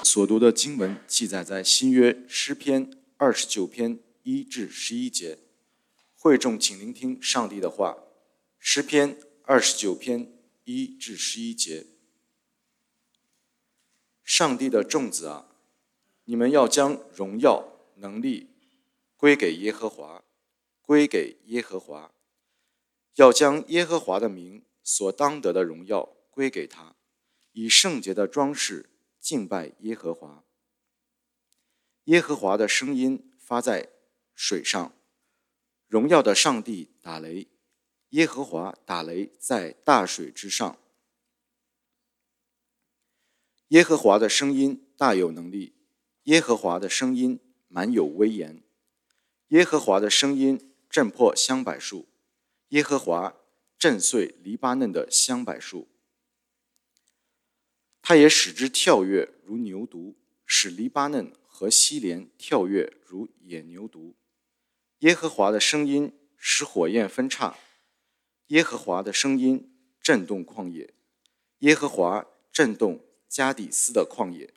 所读的经文记载在新约诗篇29篇1至11节。会众请聆听上帝的话。诗篇29篇1至11节。上帝的众子啊，你们要将荣耀、能力归给耶和华，归给耶和华。要将耶和华的名所当得的荣耀归给他，以圣洁的装饰敬拜耶和华。耶和华的声音发在水上，荣耀的上帝打雷，耶和华打雷在大水之上。耶和华的声音大有能力，耶和华的声音满有威严。耶和华的声音震破香柏树，耶和华震碎黎巴嫩的香柏树。他也使之跳跃如牛犊，使黎巴嫩和西连跳跃如野牛犊。耶和华的声音使火焰分叉，耶和华的声音震动旷野，耶和华震动加底斯的旷野。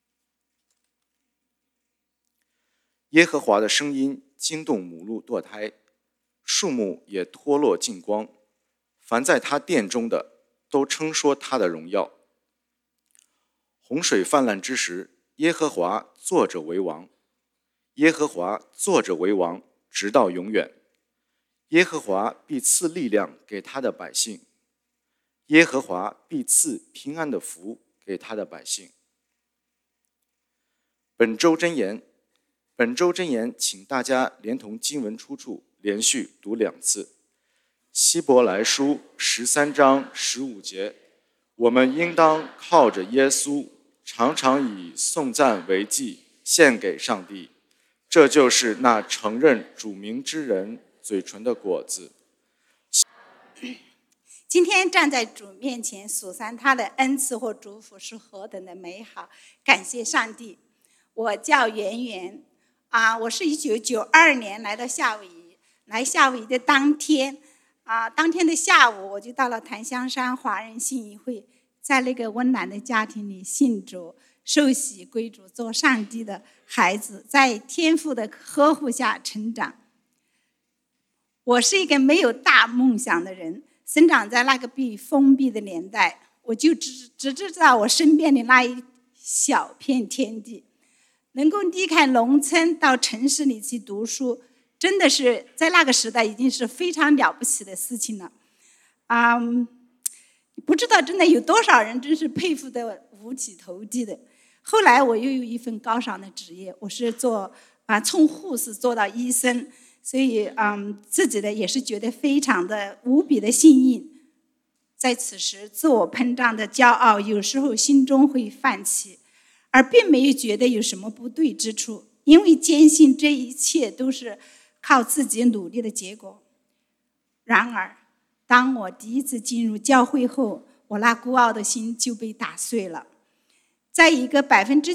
耶和华的声音惊动母鹿堕胎，树木也脱落尽光。凡在他殿中的都称说他的荣耀。洪水泛滥之时，耶和华坐着为王，耶和华坐着为王，直到永远。耶和华必赐力量给他的百姓，耶和华必赐平安的福给他的百姓。本周箴言，请大家连同经文出处连续读2次。希伯来书13章15节，我们应当靠着耶稣，常常以颂赞为祭献给上帝，这就是那承认主名之人嘴唇的果子。 今天站在主面前数算他的恩赐或祝福是何等的美好，感谢上帝。我叫圆圆我是1992年来到夏威夷。来夏威夷的当天的下午，我就到了檀香山华人信义会，在那个温暖的家庭里信主，受洗归主，做上帝的孩子，在天父的呵护下成长。我是一个没有大梦想的人，生长在那个被封闭的年代，我就只知道我身边的那一小片天地。能够离开农村到城市里去读书，真的是在那个时代已经是非常了不起的事情了。不知道真的有多少人真是佩服的五体投地的。后来我又有一份高尚的职业，我是从护士做到医生，所以自己的也是觉得非常的无比的幸运。在此时，自我膨胀的骄傲有时候心中会泛起，而并没有觉得有什么不对之处，因为坚信这一切都是靠自己努力的结果。然而，当我第一次进入教会后，我那孤傲的心就被打碎了。在一个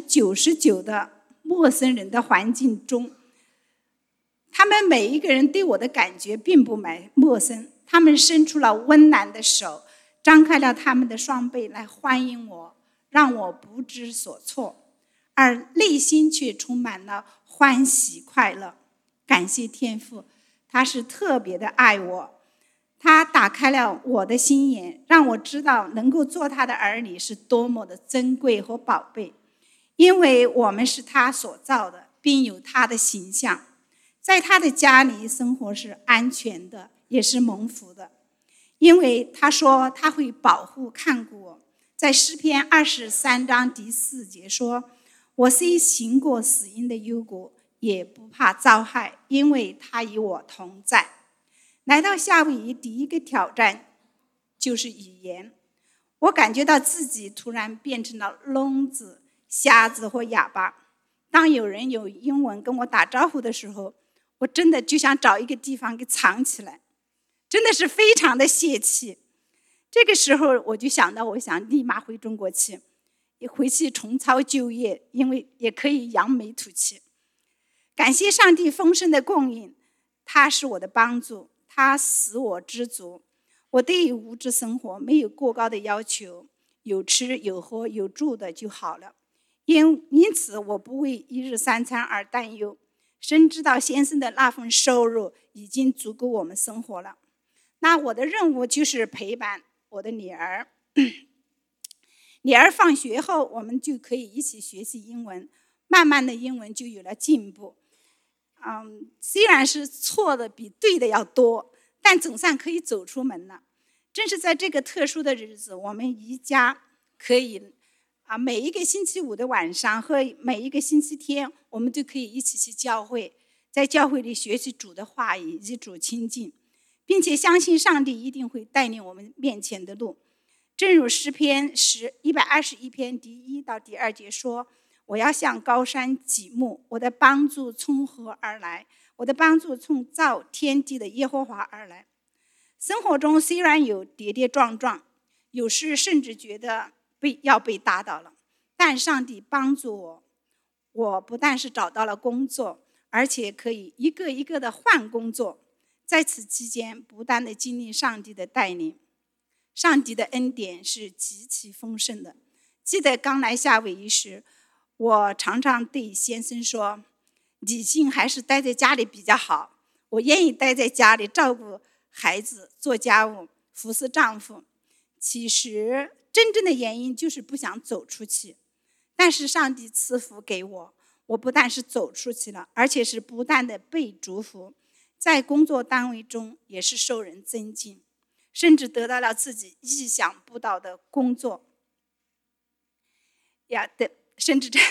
99%的陌生人的环境中，他们每一个人对我的感觉并不陌生，他们伸出了温暖的手，张开了他们的双臂来欢迎我，让我不知所措，而内心却充满了欢喜快乐。感谢天父，他是特别的爱我，他打开了我的心眼，让我知道能够做他的儿女是多么的珍贵和宝贝。因为我们是他所造的，并有他的形象，在他的家里生活是安全的，也是蒙福的。因为他说他会保护看顾我，在诗篇23章第4节说，我虽行过死荫的幽谷，也不怕遭害，因为他与我同在。来到夏威夷，第一个挑战就是语言。我感觉到自己突然变成了聋子、瞎子或哑巴。当有人用英文跟我打招呼的时候，我真的就想找一个地方给藏起来，真的是非常的泄气。这个时候我就想到，我想立马回中国去，也回去重操旧业，因为也可以扬眉吐气。感谢上帝丰盛的供应，他是我的帮助，他使我知足。我对于物质生活没有过高的要求，有吃有喝有住的就好了。 因此我不为一日三餐而担忧，深知道先生的那份收入已经足够我们生活了。那我的任务就是陪伴我的女儿。女儿放学后，我们就可以一起学习英文，慢慢的英文就有了进步。虽然是错的比对的要多，但总算可以走出门了。正是在这个特殊的日子，我们一家可以每一个星期五的晚上和每一个星期天，我们都可以一起去教会，在教会里学习主的话语，与主亲近，并且相信上帝一定会带领我们面前的路。正如诗篇121篇第1到第2节说，我要向高山举目，我的帮助从何而来？我的帮助从造天地的耶和华而来。生活中虽然有跌跌撞撞，有时甚至觉得要被打倒了，但上帝帮助我。我不但是找到了工作，而且可以一个一个的换工作。在此期间，不断的经历上帝的带领。上帝的恩典是极其丰盛的。记得刚来夏威夷时，我常常对先生说，女性还是待在家里比较好，我愿意待在家里照顾孩子，做家务，服侍丈夫。其实真正的原因就是不想走出去，但是上帝赐福给我，我不但是走出去了，而且是不断的被祝福，在工作单位中也是受人尊敬，甚至得到了自己意想不到的工作。甚至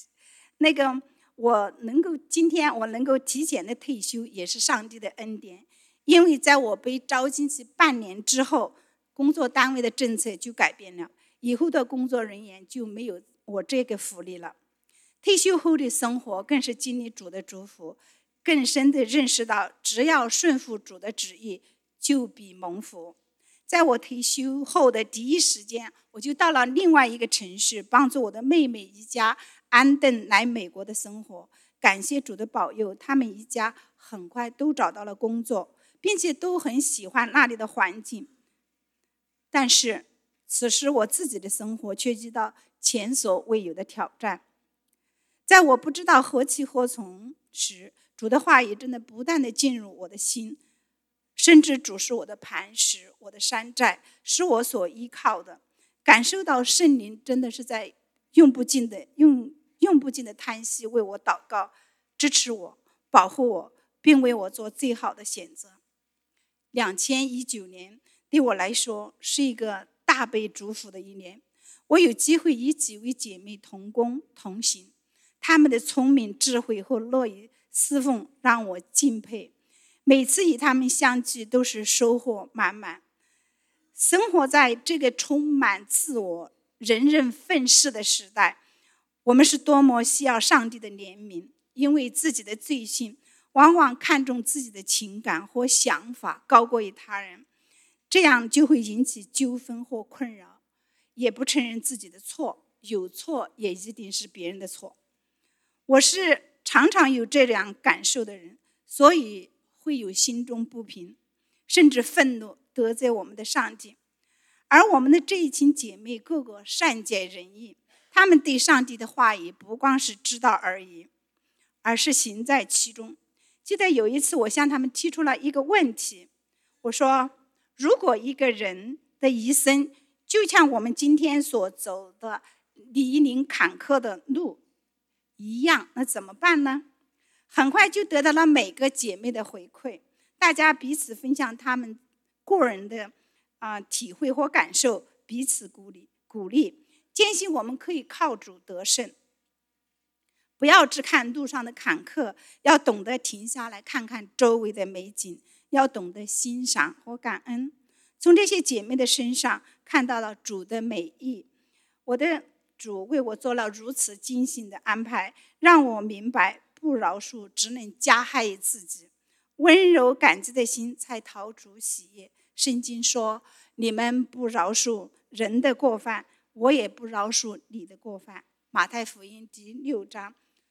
今天我能够提前的退休，也是上帝的恩典。因为在我被招进去半年之后，工作单位的政策就改变了，以后的工作人员就没有我这个福利了。退休后的生活更是经历主的祝福，更深的认识到只要顺服主的旨意，就必蒙福。在我退休后的第一时间，我就到了另外一个城市，帮助我的妹妹一家安顿来美国的生活。感谢主的保佑，他们一家很快都找到了工作，并且都很喜欢那里的环境。但是此时我自己的生活却遇到前所未有的挑战。在我不知道何去何从时，主的话语真的不断的进入我的心，甚至主是我的磐石，我的山寨，是我所依靠的。感受到圣灵真的是在用不尽的叹息为我祷告，支持我，保护我，并为我做最好的选择。2019年对我来说是一个大被祝福的一年。我有机会与几位姐妹同工同行，她们的聪明、智慧和乐于侍奉让我敬佩。每次与她们相聚都是收获满满。生活在这个充满自我、人人愤世的时代，我们是多么需要上帝的怜悯，因为自己的罪性往往看重自己的情感或想法高过于他人，这样就会引起纠纷或困扰，也不承认自己的错，有错也一定是别人的错。我是常常有这样感受的人，所以会有心中不平，甚至愤怒，得罪我们的上帝。而我们的这一群姐妹个个善解人意，她们对上帝的话语不光是知道而已，而是行在其中。记得有一次我向她们提出了一个问题，我说，如果一个人的一生就像我们今天所走的泥泞坎坷的路一样，那怎么办呢？很快就得到了每个姐妹的回馈，大家彼此分享他们个人的体会或感受，彼此鼓励，坚信我们可以靠主得胜。不要只看路上的坎坷，要懂得停下来看看周围的美景，要懂得欣赏和感恩。从这些姐妹的身上看到了主的美意，我的主为我做了如此精心的安排，让我明白不饶恕只能加害于自己，温柔感激的心才讨主喜悦。圣经说，你们不饶恕人的过犯，我也不饶恕你的过犯。马太福音第6章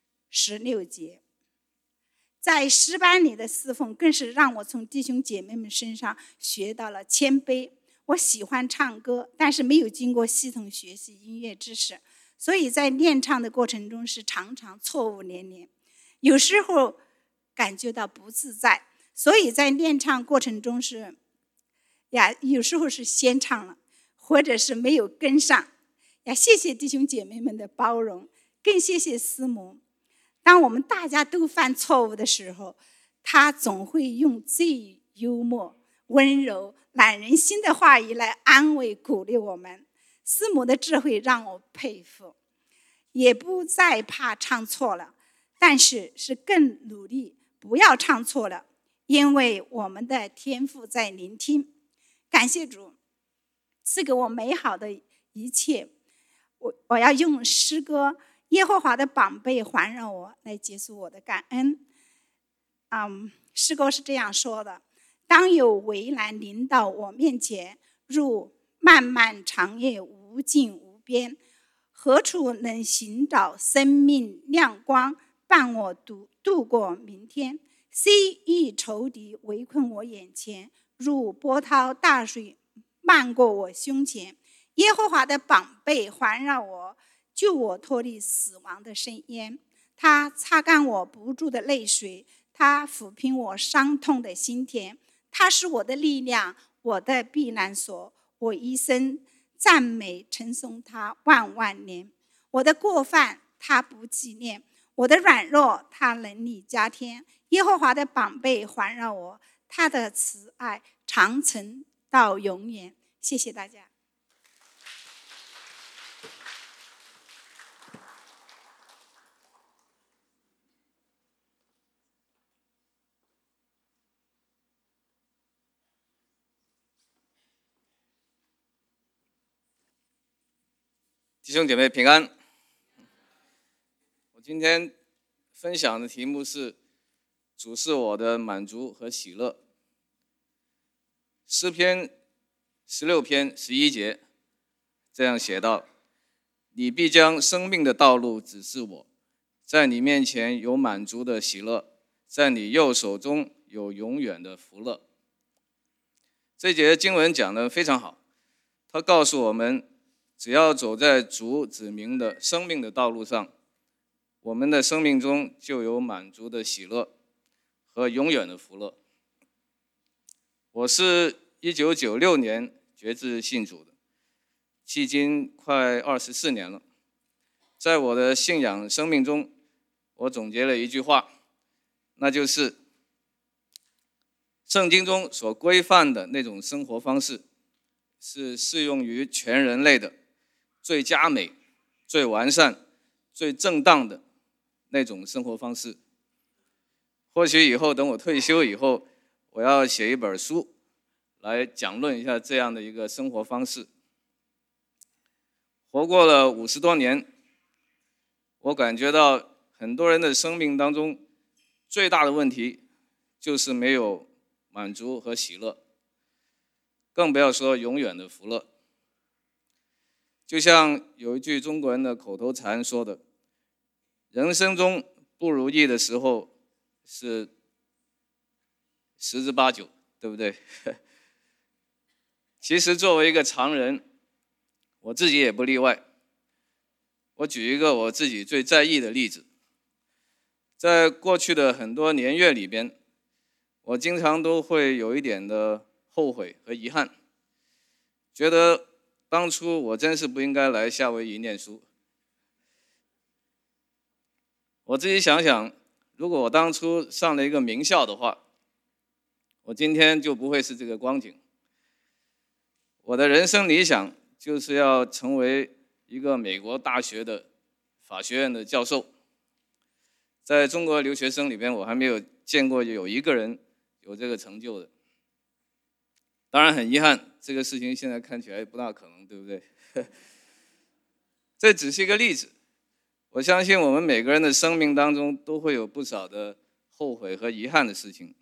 16节。在诗班里的侍奉更是让我从弟兄姐妹们身上学到了谦卑。我喜欢唱歌，但是没有经过系统学习音乐知识， 所以在练唱的过程中是常常错误连连，有时候感觉到不自在，所以在练唱过程中有时候是先唱了，或者是没有跟上。谢谢弟兄姐妹们的包容，更谢谢师母。当我们大家都犯错误的时候，他总会用最幽默、温柔、暖人心的话语来安慰鼓励我们。师母的智慧让我佩服，也不再怕唱错了，但是更努力不要唱错了，因为我们的天父在聆听。感谢主赐给我美好的一切。我要用诗歌耶和华的膀臂环绕我来结束我的感恩。诗歌是这样说的：当有危难临到我面前，如漫漫长夜无尽无边，何处能寻找生命亮光，伴我度过明天？昔遇仇敌围困我眼前，如波涛大水漫过我胸前。耶和华的膀臂环绕我，救我脱离死亡的深渊。他擦干我不住的泪水，他抚平我伤痛的心田。他是我的力量，我的避难所，我一生赞美称颂他万万年。我的过犯他不纪念，我的软弱他能力加添。耶和华的膀臂环绕我，他的慈爱长存到永远。谢谢大家。 弟兄姐妹平安。我今天分享的题目是主是我的满足和喜乐。诗篇16篇11节这样写道：你必将生命的道路指示我，在你面前有满足的喜乐，在你右手中有永远的福乐。这节经文讲得非常好，它告诉我们只要走在主指明的生命的道路上，我们的生命中就有满足的喜乐和永远的福乐。我是1996年决志信主的，迄今快24年了。在我的信仰生命中，我总结了一句话，那就是圣经中所规范的那种生活方式是适用于全人类的最佳美、最完善、最正当的那种生活方式。或许以后等我退休以后，我要写一本书来讲论一下这样的一个生活方式。活过了50多年，我感觉到很多人的生命当中最大的问题就是没有满足和喜乐，更不要说永远的福乐。就像有一句中国人的口头禅说的，人生中不如意的时候是10之8九，对不对？其实作为一个常人，我自己也不例外。我举一个我自己最在意的例子，在过去的很多年月里边，我经常都会有一点的后悔和遗憾，觉得当初我真是不应该来夏威夷念书。我自己想想，如果我当初上了一个名校的话，我今天就不会是这个光景。我的人生理想就是要成为一个美国大学的法学院的教授。在中国留学生里边，我还没有见过有一个人有这个成就的。当然很遗憾，这个事情现在看起来不大可能，对不对？这只是一个例子。我相信我们每个人的生命当中都会有不少的后悔和遗憾的事情。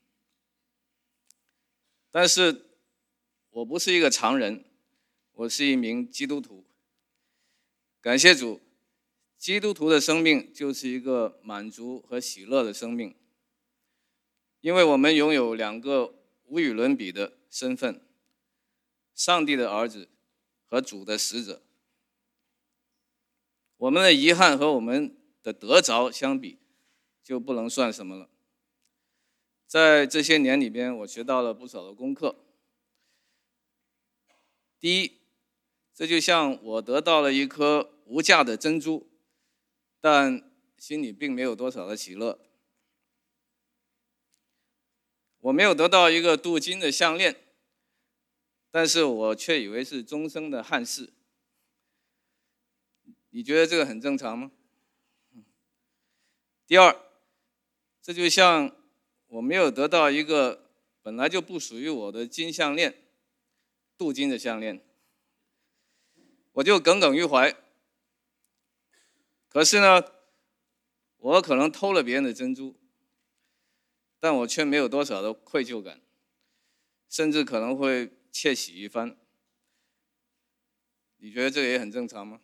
但是我不是一个常人，我是一名基督徒。感谢主，基督徒的生命就是一个满足和喜乐的生命，因为我们拥有2个无与伦比的身份：上帝的儿子和主的使者。 我们的遗憾和我们的得着相比，就不能算什么了。在这些年里边，我学到了不少的功课。第一，这就像我得到了一颗无价的珍珠，但心里并没有多少的喜乐。我没有得到一个镀金的项链，但是我却以为是终生的憾事。你觉得这个很正常吗？第二，这就像我没有得到一个本来就不属于我的金项链，镀金的项链，我就耿耿于怀。可是呢，我可能偷了别人的珍珠，但我却没有多少的愧疚感，甚至可能会窃喜一番。你觉得这个也很正常吗？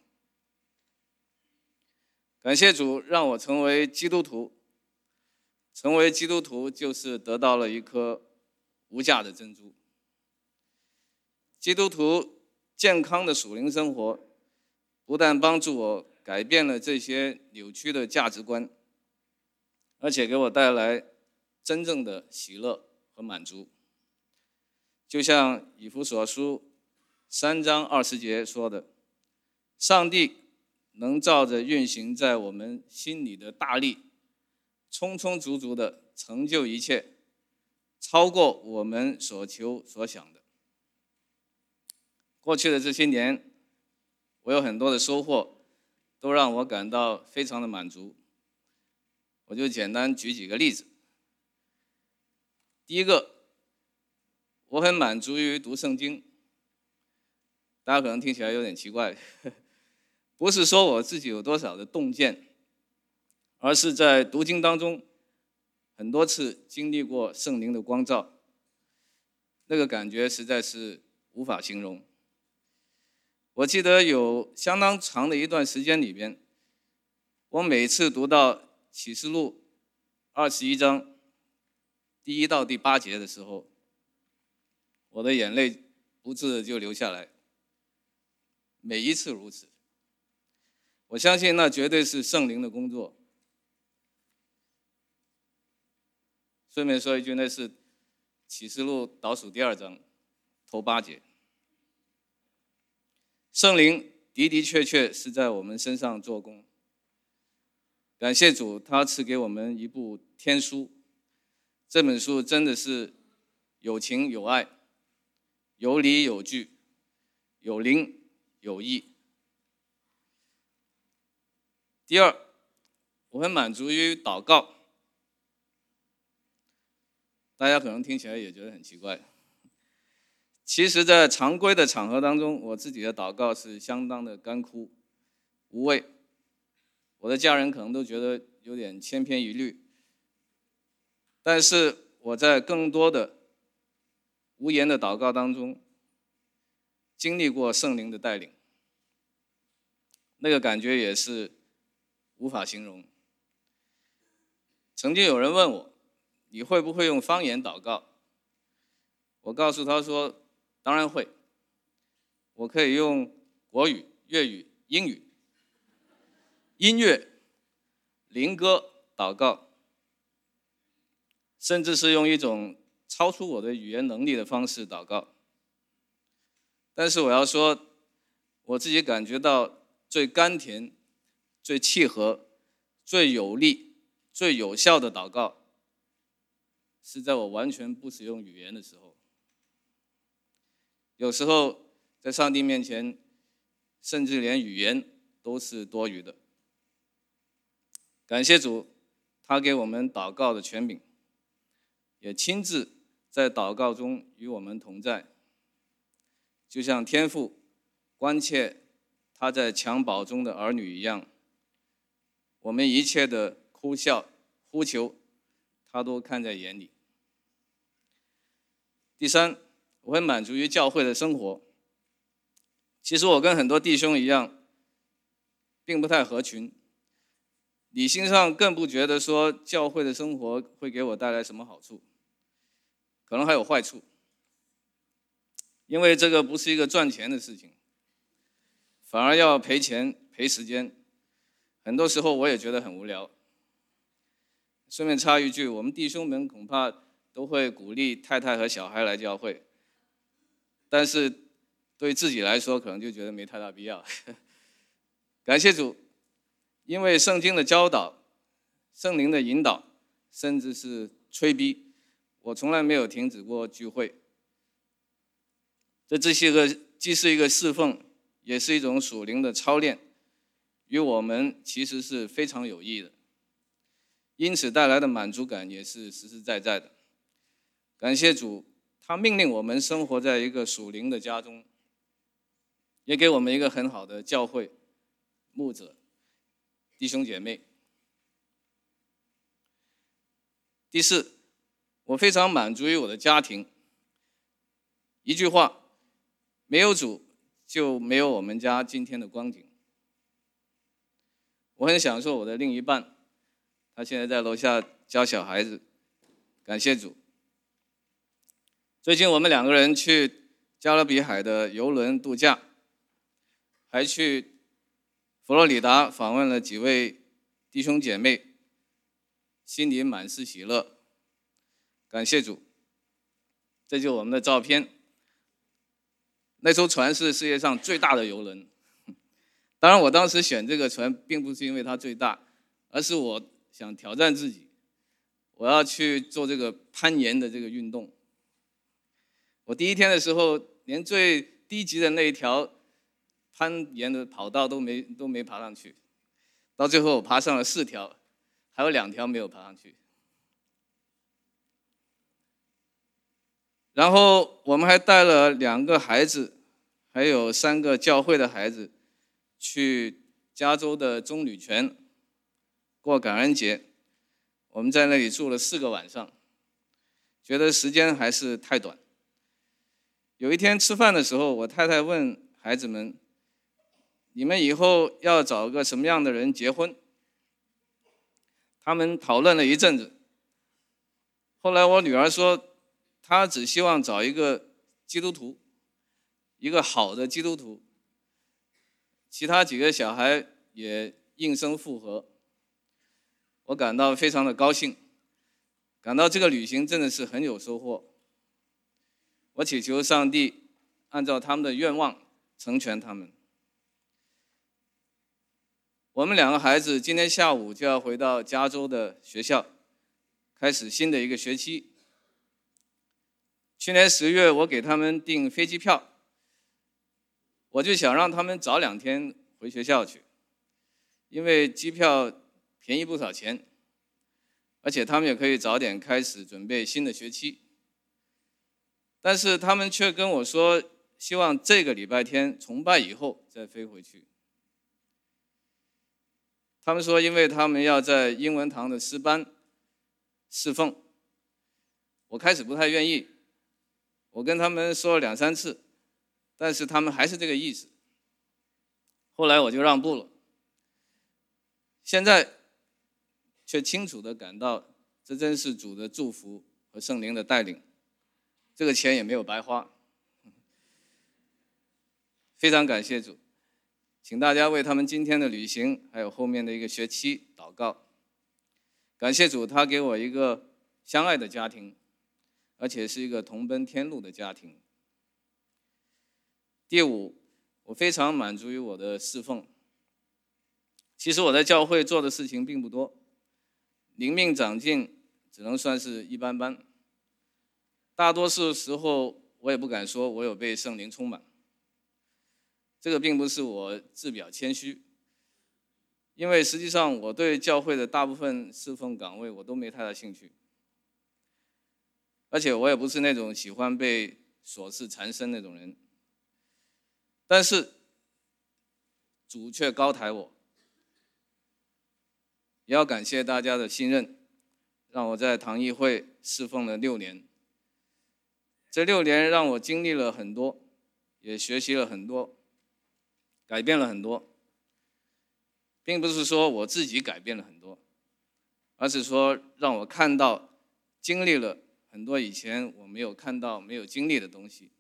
感谢主让我成为基督徒，成为基督徒就是得到了一颗无价的珍珠。基督徒健康的属灵生活，不但帮助我改变了这些扭曲的价值观，而且给我带来真正的喜乐和满足。就像以弗所书3章20节说的，上帝能照着运行在我们心里的大力，充充足足的成就一切，超过我们所求所想的。过去的这些年，我有很多的收获，都让我感到非常的满足。我就简单举几个例子。第一个，我很满足于读圣经。大家可能听起来有点奇怪，不是说我自己有多少的洞见，而是在读经当中很多次经历过圣灵的光照，那个感觉实在是无法形容。我记得有相当长的一段时间里边，我每次读到启示录21章第1到第8节的时候，我的眼泪不自的就流下来，每一次如此。我相信那绝对是圣灵的工作。顺便说一句，那是启示录倒数第2章头8节。圣灵的的确确是在我们身上做工。感谢主，他赐给我们一部天书，这本书真的是有情有爱，有理有据，有灵有义。第二，我很满足于祷告。大家可能听起来也觉得很奇怪。其实在常规的场合当中，我自己的祷告是相当的干枯无味，我的家人可能都觉得有点千篇一律。但是我在更多的无言的祷告当中经历过圣灵的带领，那个感觉也是无法形容。曾经有人问我，你会不会用方言祷告？我告诉他说，当然会。我可以用国语、粤语、英语、音乐、灵歌祷告，甚至是用一种超出我的语言能力的方式祷告。但是我要说，我自己感觉到最甘甜、最契合、最有力、最有效的祷告，是在我完全不使用语言的时候。有时候在上帝面前，甚至连语言都是多余的。感谢主，他给我们祷告的权柄，也亲自在祷告中与我们同在，就像天父关切他在襁褓中的儿女一样，我们一切的哭笑呼求，他都看在眼里。第三，我很满足于教会的生活。其实我跟很多弟兄一样，并不太合群，理性上更不觉得说教会的生活会给我带来什么好处，可能还有坏处。因为这个不是一个赚钱的事情，反而要赔钱赔时间， 很多时候我也觉得很无聊。顺便插一句，我们弟兄们恐怕都会鼓励太太和小孩来教会，但是对自己来说可能就觉得没太大必要。感谢主，因为圣经的教导、圣灵的引导，甚至是催逼，我从来没有停止过聚会。这既是一个侍奉，也是一种属灵的操练，与我们其实是非常有益的，因此带来的满足感也是实实在在的。感谢主，他命令我们生活在一个属灵的家中，也给我们一个很好的教会、牧者、弟兄姐妹。第四，我非常满足于我的家庭。一句话，没有主就没有我们家今天的光景。我很享受我的另一半，他现在在楼下教小孩子，感谢主。最近我们2个人去加勒比海的邮轮度假，还去佛罗里达访问了几位弟兄姐妹，心里满是喜乐，感谢主。这就是我们的照片。那艘船是世界上最大的邮轮，当然我当时选这个船并不是因为它最大，而是我想挑战自己，我要去做这个攀岩的这个运动。我第一天的时候连最低级的那一条攀岩的跑道都没爬上去，到最后我爬上了4条，还有2条没有爬上去。然后我们还带了2个孩子，还有3个教会的孩子去加州的棕榈泉过感恩节。我们在那里住了4个晚上，觉得时间还是太短。有一天吃饭的时候，我太太问孩子们，你们以后要找个什么样的人结婚？他们讨论了一阵子，后来我女儿说她只希望找一个基督徒，一个好的基督徒。其他几个小孩也应声附和，我感到非常的高兴，感到这个旅行真的是很有收获。我祈求上帝按照他们的愿望成全他们。我们2个孩子今天下午就要回到加州的学校，开始新的一个学期。去年10月我给他们订飞机票，我就想让他们早2天回学校去，因为机票便宜不少钱，而且他们也可以早点开始准备新的学期。但是他们却跟我说，希望这个礼拜天崇拜以后再飞回去。他们说，因为他们要在英文堂的诗班侍奉。我开始不太愿意，我跟他们说了2、3次，但是他们还是这个意思。后来我就让步了。现在却清楚地感到，这真是主的祝福和圣灵的带领，这个钱也没有白花。非常感谢主，请大家为他们今天的旅行还有后面的一个学期祷告。感谢主，他给我一个相爱的家庭，而且是一个同奔天路的家庭。第5，我非常满足于我的侍奉。其实我在教会做的事情并不多，灵命长进只能算是一般般。大多数时候我也不敢说我有被圣灵充满。这个并不是我自表谦虚，因为实际上我对教会的大部分侍奉岗位我都没太大兴趣，而且我也不是那种喜欢被琐事缠身那种人。但是主却高抬我，也要感谢大家的信任，让我在堂议会侍奉了6年。这6年让我经历了很多，也学习了很多，改变了很多。并不是说我自己改变了很多，而是说让我看到、经历了很多以前我没有看到、没有经历的东西。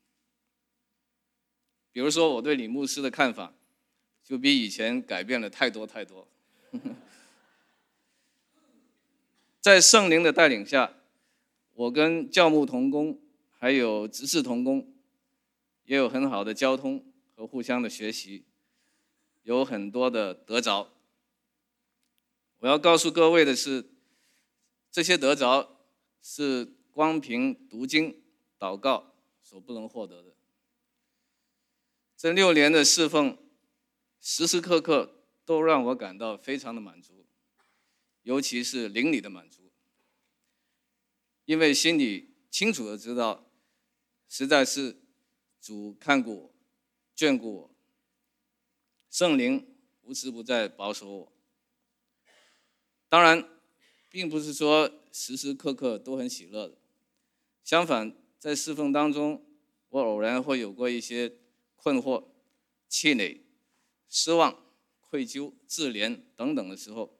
比如说我对李牧师的看法，就比以前改变了太多太多。 在圣灵的带领下，我跟教牧同工还有执事同工也有很好的交通和互相的学习，有很多的得着。我要告诉各位的是，这些得着是光凭读经祷告所不能获得的。这6年的侍奉，时时刻刻都让我感到非常的满足，尤其是灵里的满足，因为心里清楚的知道，实在是主看顾我，眷顾我，圣灵无时不在保守我。当然并不是说时时刻刻都很喜乐的，相反，在侍奉当中，我偶然会有过一些困惑、气馁、失望、愧疚、自怜等等的时候。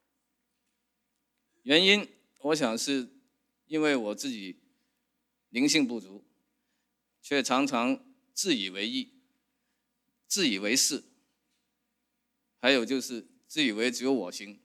原因我想是因为我自己灵性不足，却常常自以为意、自以为是，还有就是自以为只有我行。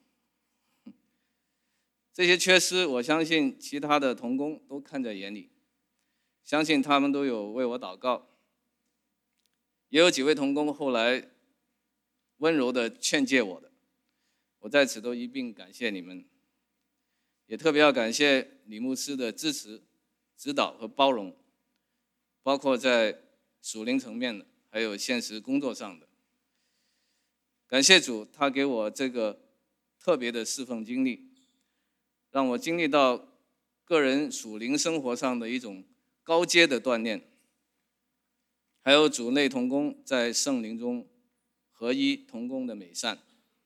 这些缺失，我相信其他的同工都看在眼里，相信他们都有为我祷告，也有几位同工后来温柔的劝诫我的，我在此都一并感谢你们，也特别要感谢李牧师的支持、指导和包容，包括在属灵层面的，还有现实工作上的。感谢主，他给我这个特别的侍奉经历，让我经历到个人属灵生活上的一种高阶的锻炼，还有主内同工在圣灵中合一同工的美善。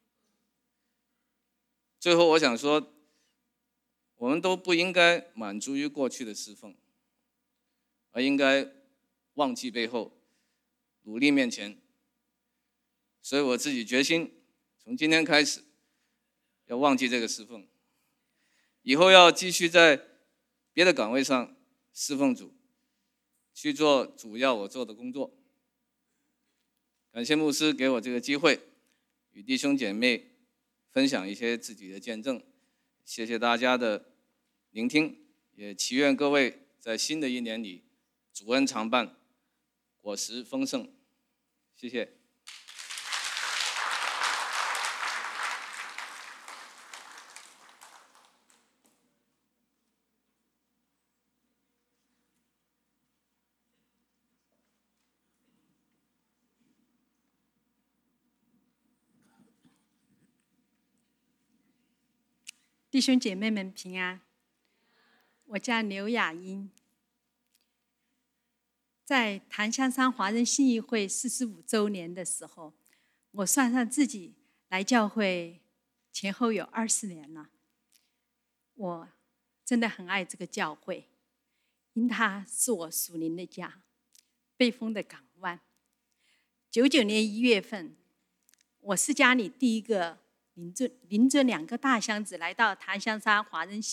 最后我想说，我们都不应该满足于过去的侍奉，而应该忘记背后，努力面前。所以我自己决心，从今天开始要忘记这个侍奉，以后要继续在别的岗位上侍奉主，去做主要我做的工作。感谢牧师给我这个机会，与弟兄姐妹分享一些自己的见证。谢谢大家的聆听，也祈愿各位在新的一年里主恩常伴，果实丰盛。谢谢。 弟兄姐妹们平安，我叫刘雅英。在檀香山华人信义会45周年的时候，我算上自己来教会前后有20年了。我真的很爱这个教会，因它是我属灵的家，被封的港湾。99年1月份，我是家里第一个领着2个大箱子来到檀香山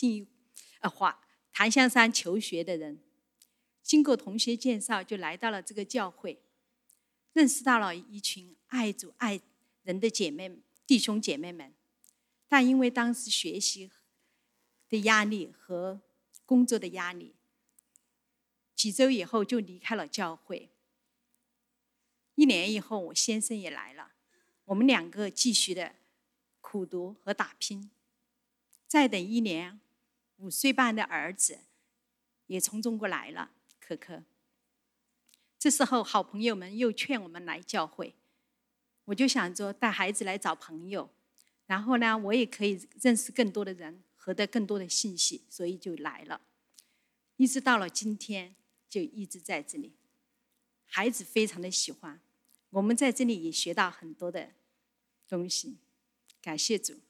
檀香山求学的人，经过同学介绍，就来到了这个教会，认识到了一群爱主爱人的弟兄姐妹们。但因为当时学习的压力和工作的压力，几周以后就离开了教会。1年以后，我先生也来了，我们2个继续的苦读和打拼。再等1年，5岁半的儿子也从中国来了，可可。这时候好朋友们又劝我们来教会，我就想着带孩子来找朋友，然后呢，我也可以认识更多的人，获得更多的信息，所以就来了。一直到了今天，就一直在这里。孩子非常的喜欢，我们在这里也学到很多的东西，感谢主。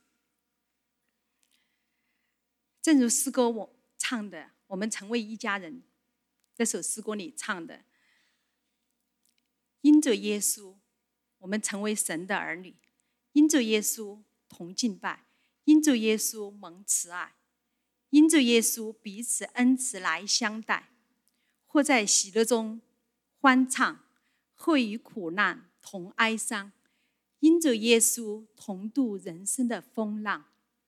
正如诗歌我唱的，我们成为一家人，这首诗歌里唱的，因着耶稣，我们成为神的儿女，因着耶稣同敬拜，因着耶稣蒙慈爱，因着耶稣彼此恩慈来相待，或在喜乐中欢唱，或与苦难同哀伤， 因着耶稣同度人生的风浪。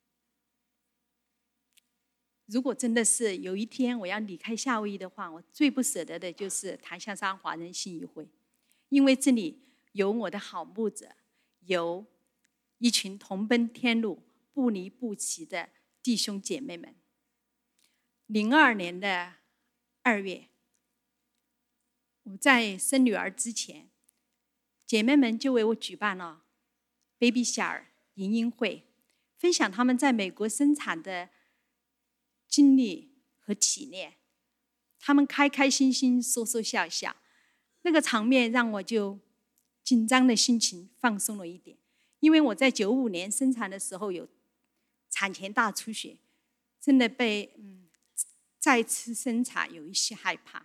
如果真的是有一天我要离开夏威夷的话，我最不舍得的就是檀香山华人信义会，因为这里有我的好牧者，有一群同奔天路、不离不弃的弟兄姐妹们。02年的2月，我在生女儿之前，姐妹们就为我举办了 Baby Shower 迎婴会，分享他们在美国生产的经历和体验。他们开开心心，说说笑笑，那个场面让我就紧张的心情放松了一点。因为我在95年生产的时候有产前大出血，真的被再次生产有一些害怕。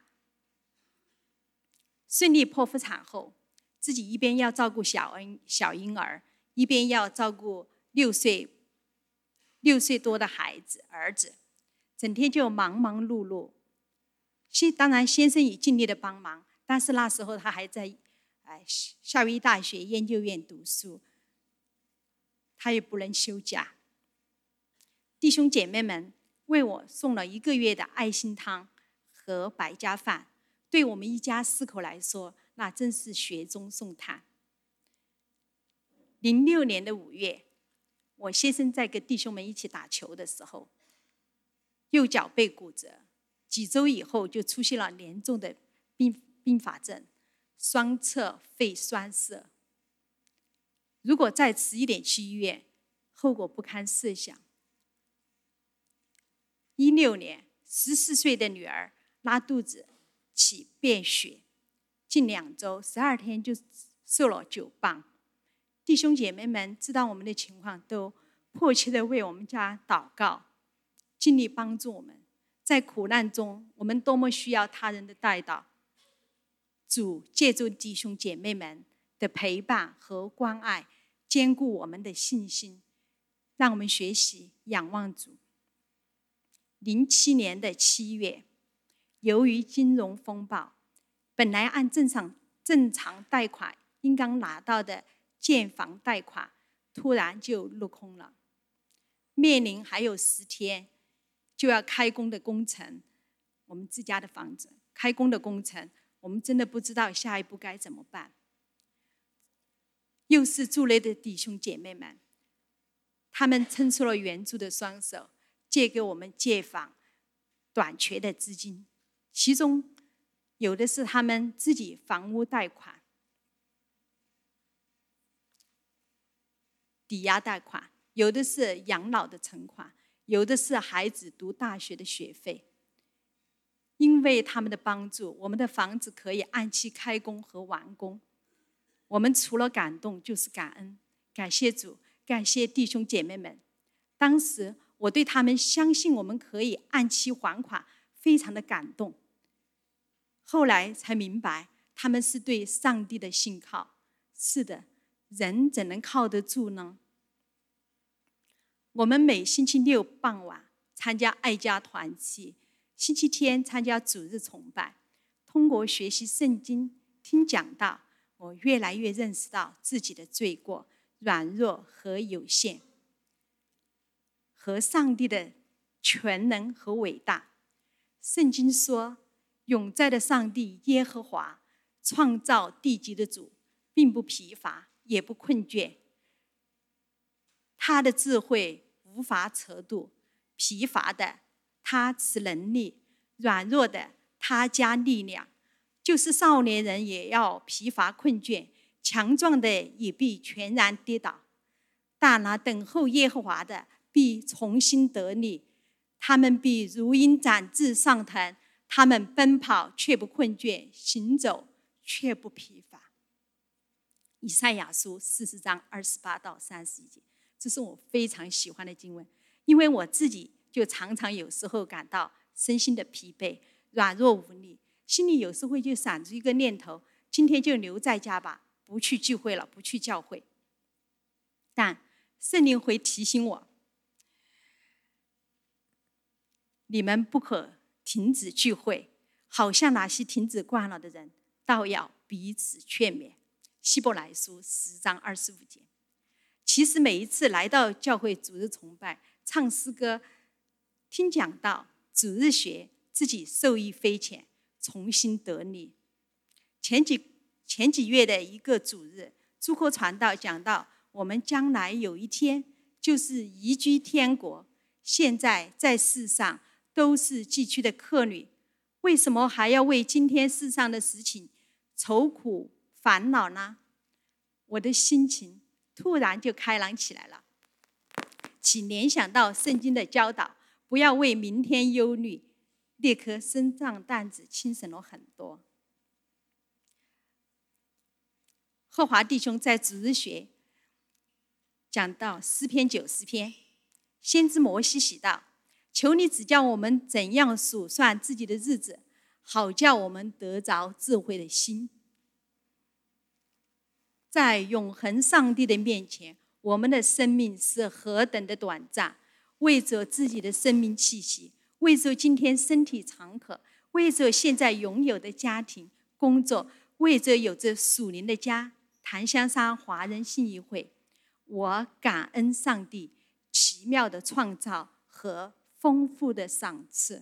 顺利剖腹产后，自己一边要照顾小婴儿，一边要照顾6岁多的儿子，整天就忙忙碌碌。当然先生也尽力的帮忙，但是那时候他还在夏威夷大学研究院读书，他也不能休假。弟兄姐妹们为我送了1个月的爱心汤和百家饭，对我们一家4口来说，那真是雪中送炭。06年的5月，我先生在跟弟兄们一起打球的时候，右脚被骨折，几周以后就出现了严重的并发症，双侧肺栓塞。如果再迟一点去医院，后果不堪设想。16年，14岁的女儿拉肚子起便血，近2周12天就瘦了9磅。弟兄姐妹们知道我们的情况，都迫切的为我们家祷告，尽力帮助我们。在苦难中，我们多么需要他人的代祷。主借助弟兄姐妹们的陪伴和关爱，坚固我们的信心，让我们学习仰望主。07年的7月，由于金融风暴，本来按正常贷款应当拿到的建房贷款突然就落空了，面临还有10天就要开工的工程，我们自家的房子开工的工程，我们真的不知道下一步该怎么办。又是助类的弟兄姐妹们，他们伸出了援助的双手，借给我们借房短缺的资金，其中有的是他们自己房屋贷款、抵押贷款，有的是养老的存款，有的是孩子读大学的学费。因为他们的帮助，我们的房子可以按期开工和完工。我们除了感动就是感恩，感谢主，感谢弟兄姐妹们。当时我对他们相信我们可以按期还款非常的感动。后来才明白，他们是对上帝的信靠。是的，人怎能靠得住呢？我们每星期6傍晚参加爱家团契，星期天参加主日崇拜。通过学习圣经、听讲道，我越来越认识到自己的罪过、软弱和有限，和上帝的全能和伟大。圣经说，永在的上帝耶和华，创造地极的主，并不疲乏，也不困倦。他的智慧无法测度，疲乏的他赐能力，软弱的他加力量。就是少年人也要疲乏困倦，强壮的也必全然跌倒。但那等候耶和华的必重新得力，他们必如鹰展翅上腾，他们奔跑却不困倦，行走却不疲乏。以赛亚书40章28到31节，这是我非常喜欢的经文，因为我自己就常常有时候感到身心的疲惫、软弱无力，心里有时会就闪出一个念头，今天就留在家吧，不去聚会了，不去教会。但圣灵会提醒我，你们不可停止聚会，好像那些停止惯了的人，倒要彼此劝勉， 希伯来书10章25节。其实每一次来到教会主日崇拜、唱诗歌、听讲道、主日学，自己受益匪浅，重新得力。前几月的一个主日，朱科传道讲到，我们将来有一天就是移居天国，现在在世上都是寄居的客旅，为什么还要为今天世上的事情愁苦烦恼呢？我的心情突然就开朗起来了，请联想到圣经的教导，不要为明天忧虑，立刻身上担子轻省了很多。贺华弟兄在主日学讲到诗篇90篇，先知摩西写道：求你指教我们怎样数算自己的日子，好叫我们得着智慧的心。在永恒上帝的面前，我们的生命是何等的短暂，为着自己的生命气息，为着今天身体常可，为着现在拥有的家庭工作，为着有着属灵的家檀香山华人信义会，我感恩上帝奇妙的创造和丰富的赏赐。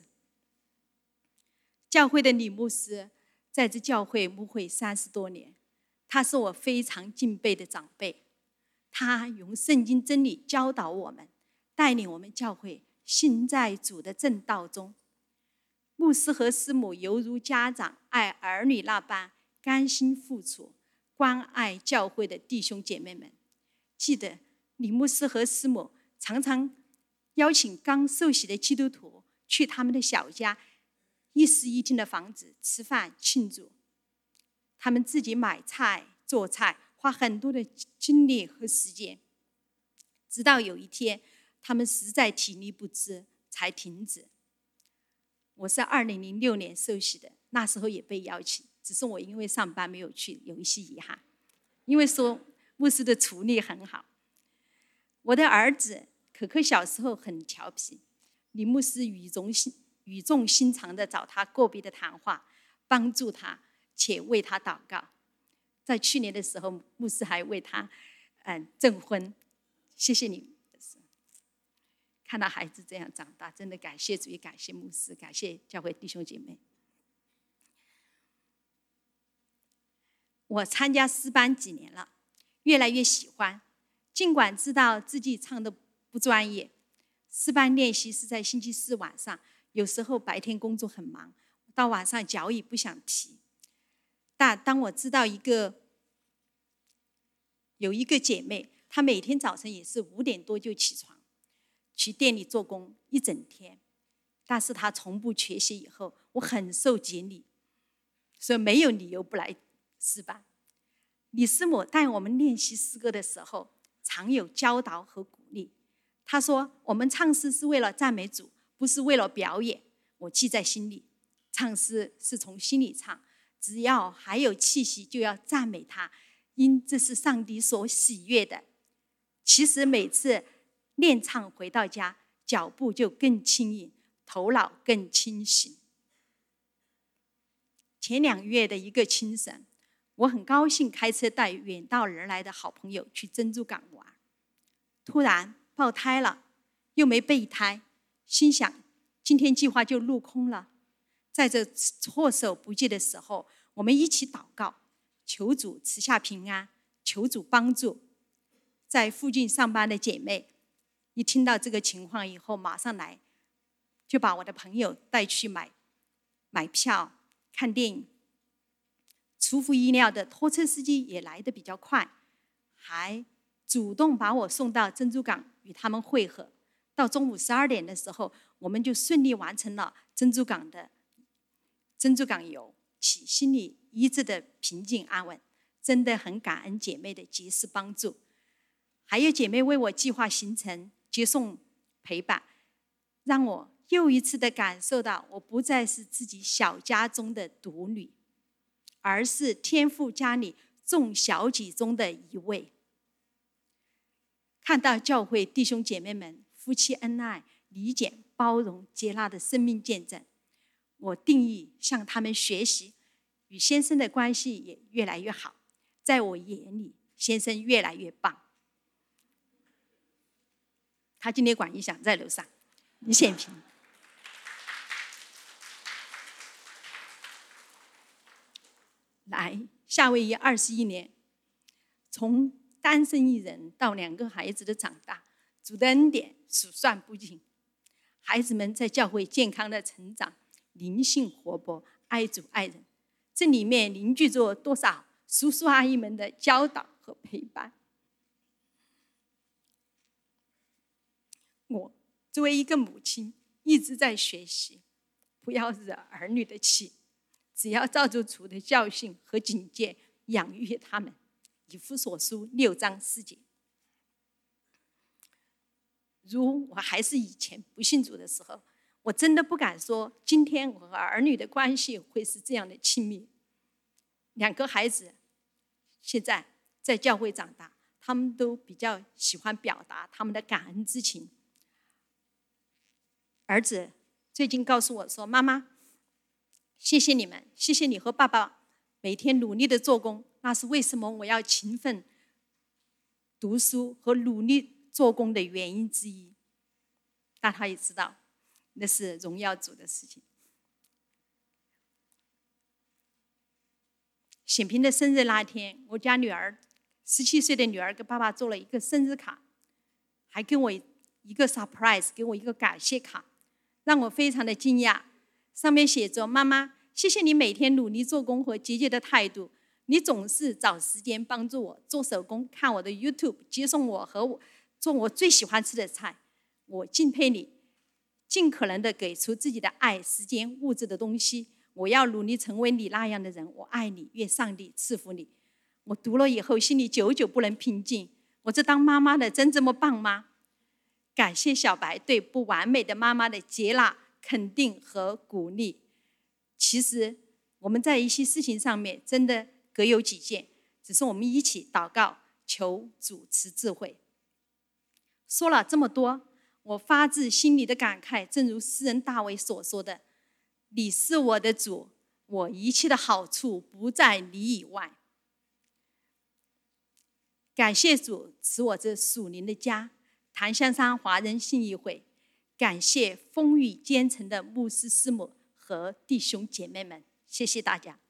教会的李牧师在这教会牧会30多年，他是我非常敬佩的长辈。他用圣经真理教导我们，带领我们教会行在主的正道中。牧师和师母犹如家长爱儿女那般，甘心付出，关爱教会的弟兄姐妹们。记得李牧师和师母常常邀请刚受洗的基督徒去他们的小家1室1厅的房子吃饭庆祝，他们自己买菜做菜，花很多的精力和时间，直到有一天他们实在体力不支才停止。我是2006年受洗的，那时候也被邀请，只是我因为上班没有去，有一些遗憾。因为说牧师的处理很好。我的儿子可可小时候很调皮，李牧师语重心长地找他个别的谈话，帮助他且为他祷告。在去年的时候，牧师还为他证婚。谢谢你，看到孩子这样长大，真的感谢主，也感谢牧师，感谢教会弟兄姐妹。我参加诗班几年了，越来越喜欢，尽管知道自己唱的不专业。诗班练习是在星期4晚上，有时候白天工作很忙，到晚上脚也不想提。但当我知道有一个姐妹，她每天早晨也是5点多就起床，去店里做工一整天，但是她从不缺席。以后我很受激励，所以没有理由不来诗班。李师母带我们练习诗歌的时候，常有教导和鼓励。她说，我们唱诗是为了赞美主，不是为了表演。我记在心里，唱诗是从心里唱，只要还有气息就要赞美他，因这是上帝所喜悦的。其实每次练唱回到家，脚步就更轻盈，头脑更清醒。前2月的一个清晨，我很高兴开车带远道而来的好朋友去珍珠港玩，突然爆胎了，又没备胎，心想今天计划就落空了。在这措手不及的时候，我们一起祷告，求主赐下平安，求主帮助。在附近上班的姐妹一听到这个情况以后，马上来，就把我的朋友带去买票看电影。出乎意料的，拖车司机也来得比较快，还主动把我送到珍珠港与他们会合。到中午12点的时候，我们就顺利完成了珍珠港游，其心里一直的平静安稳。真的很感恩姐妹的及时帮助，还有姐妹为我计划行程、接送陪伴，让我又一次的感受到我不再是自己小家中的独女，而是天父家里众小姐中的一位。看到教会弟兄姐妹们夫妻恩爱、理解、包容、接纳的生命见证，我定义向他们学习，与先生的关系也越来越好。 在我眼里，先生越来越棒。他今天管音响在楼上，李显平。来夏威夷21年，从单身一人到2个孩子的长大，主的恩典数算不尽。孩子们在教会健康的成长，灵性活泼，爱主爱人。这里面凝聚着多少叔叔阿姨们的教导和陪伴。我作为一个母亲，一直在学习，不要惹儿女的气，只要照着主的教训和警戒养育他们。以弗所书6章4节。如我还是以前不信主的时候，我真的不敢说今天我和儿女的关系会是这样的亲密。2个孩子现在在教会长大，他们都比较喜欢表达他们的感恩之情。儿子最近告诉我说，妈妈，谢谢你们，谢谢你和爸爸每天努力的做工，那是为什么我要勤奋读书和努力做工的原因之一。但他也知道那是荣耀主的事情。显平的生日那天，我家女儿17岁的女儿给爸爸做了一个生日卡，还给我一个 surprise， 给我一个感谢卡，让我非常的惊讶。上面写着，妈妈，谢谢你每天努力做工和节俭的态度，你总是找时间帮助我做手工，看我的 YouTube， 接送我和我做我最喜欢吃的菜。我敬佩你，尽可能的给出自己的爱、时间、物质的东西。我要努力成为你那样的人。我爱你，愿上帝赐福你。我读了以后，心里久久不能平静。我这当妈妈的真这么棒吗？感谢小白对不完美的妈妈的接纳、肯定和鼓励。其实我们在一些事情上面真的各有己见，只是我们一起祷告，求主赐智慧。说了这么多，我发自心里的感慨，正如诗人大卫所说的，你是我的主，我一切的好处不在你以外。感谢主赐我这属灵的家，檀香山华人信义会。感谢风雨兼程的牧师师母和弟兄姐妹们，谢谢大家。